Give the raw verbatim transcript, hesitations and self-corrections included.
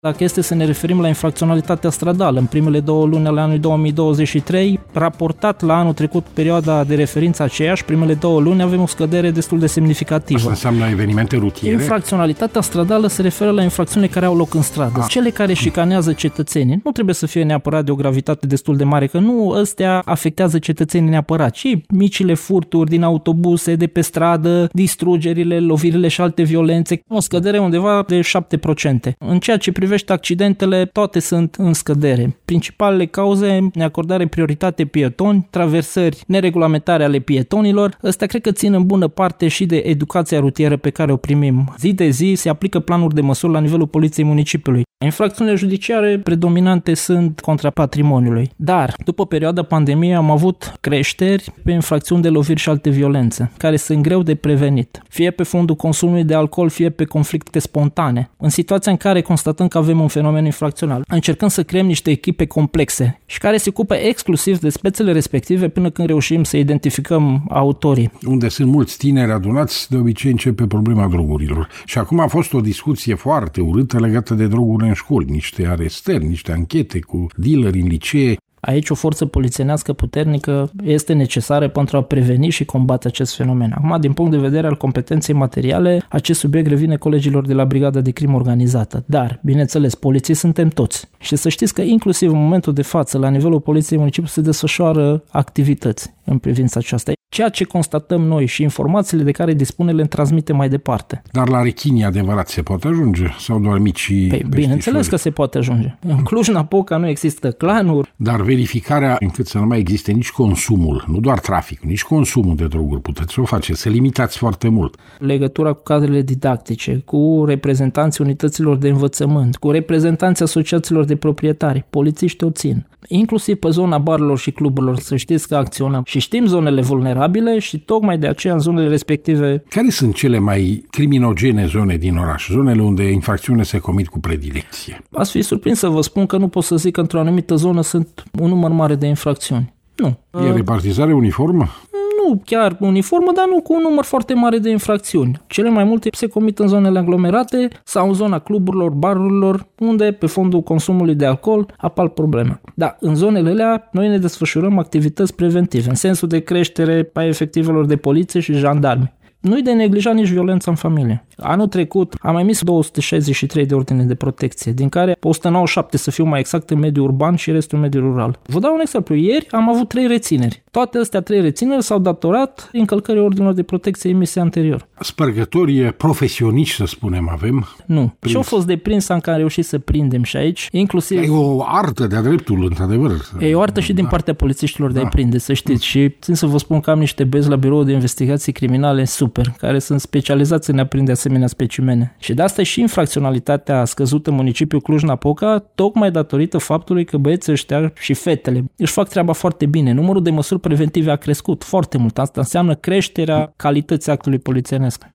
Dacă este să ne referim la infracționalitatea stradală, în primele două luni ale anului două mii douăzeci și trei, raportat la anul trecut perioada de referință aceeași, primele două luni avem o scădere destul de semnificativă. Asta înseamnă evenimente rutiere? Infracționalitatea stradală se referă la infracțiunile care au loc în stradă. Ah. Cele care șicanează cetățenii nu trebuie să fie neapărat de o gravitate destul de mare, că nu ăstea afectează cetățenii neapărat, ci micile furturi din autobuse, de pe stradă, distrugerile, lovirile și alte violențe, o scădere undeva de șapte la sută. În ceea ce privește accidentele, toate sunt în scădere. Principalele cauze, neacordare prioritate pietoni, traversări neregulamentare ale pietonilor, ăstea cred că țin în bună parte și de educația rutieră pe care o primim. Zi de zi se aplică planuri de măsuri la nivelul poliției municipiului. Infracțiunile judiciare predominante sunt contra patrimoniului. Dar, după perioada pandemiei, am avut creșteri pe infracțiuni de loviri și alte violențe, care sunt greu de prevenit. Fie pe fondul consumului de alcool, fie pe conflicte spontane. În situația în care constatăm că avem un fenomen infracțional, încercăm să creăm niște echipe complexe și care se ocupă exclusiv de spețele respective până când reușim să identificăm autorii. Unde sunt mulți tineri adunați, de obicei începe problema drogurilor. Și acum a fost o discuție foarte urâtă legată de droguri în școli, niște arestări, niște anchete cu dealeri în licee. Aici o forță polițienească puternică este necesară pentru a preveni și combate acest fenomen. Acum, din punct de vedere al competenței materiale, acest subiect revine colegilor de la Brigada de Crimă Organizată. Dar, bineînțeles, poliții suntem toți. Și să știți că inclusiv în momentul de față, la nivelul Poliției Municipiului, se desfășoară activități în privința aceasta. Ceea ce constatăm noi și informațiile de care dispune le transmite mai departe. Dar la rechinii adevărat se poate ajunge? Sau doar mici păi, bineînțeles că se poate ajunge. În Cluj-Napoca nu există clanuri. Dar verificarea încât să nu mai existe nici consumul, nu doar traficul, nici consumul de droguri puteți o face, să limitați foarte mult. Legătura cu cadrele didactice, cu reprezentanții unităților de învățământ, cu reprezentanții asociațiilor de proprietari, polițiști o țin. Inclusiv pe zona barurilor și cluburilor, să știți că acționăm și știm zonele vulnerabile și tocmai de aceea în zonele respective. Care sunt cele mai criminogene zone din oraș? Zonele unde infracțiunile se comit cu predilecție? Ați fi surprins să vă spun că nu pot să zic că într-o anumită zonă sunt un număr mare de infracțiuni. Nu. E repartizare uniformă? Nu chiar uniformă, dar nu cu un număr foarte mare de infracțiuni. Cele mai multe se comit în zonele aglomerate sau în zona cluburilor, barurilor, unde pe fondul consumului de alcool apar probleme. Dar în zonele alea noi ne desfășurăm activități preventive, în sensul de creștere a efectivelor de poliție și jandarmi. Nu-i de neglijat nici violența în familie. Anul trecut am emis două sute șaizeci și trei de ordine de protecție, din care o sută nouăzeci și șapte să fiu mai exact în mediul urban și restul în mediul rural. Vă dau un exemplu. Ieri am avut trei rețineri. Toate astea trei rețineri s-au datorat încălcării ordinelor de protecție emise anterior. Spărgători profesioniști, să spunem, avem? Nu. Și au fost deprins, am că am reușit să prindem și aici, inclusiv... E o artă de-a dreptul, într-adevăr. E o artă și din da. partea polițiștilor de da. a prinde, să știți. Și țin să vă spun că am niște bezi la biroul de investigații criminale super, care sunt specializați în a prinde asemenea specimene. Și de asta e și infracționalitatea scăzută în municipiul Cluj-Napoca, tocmai datorită faptului că băieții ăștia și fetele își fac treaba foarte bine. Numărul de măsuri preventive a crescut foarte mult. Asta înseamnă creșterea calității actului polițienesc.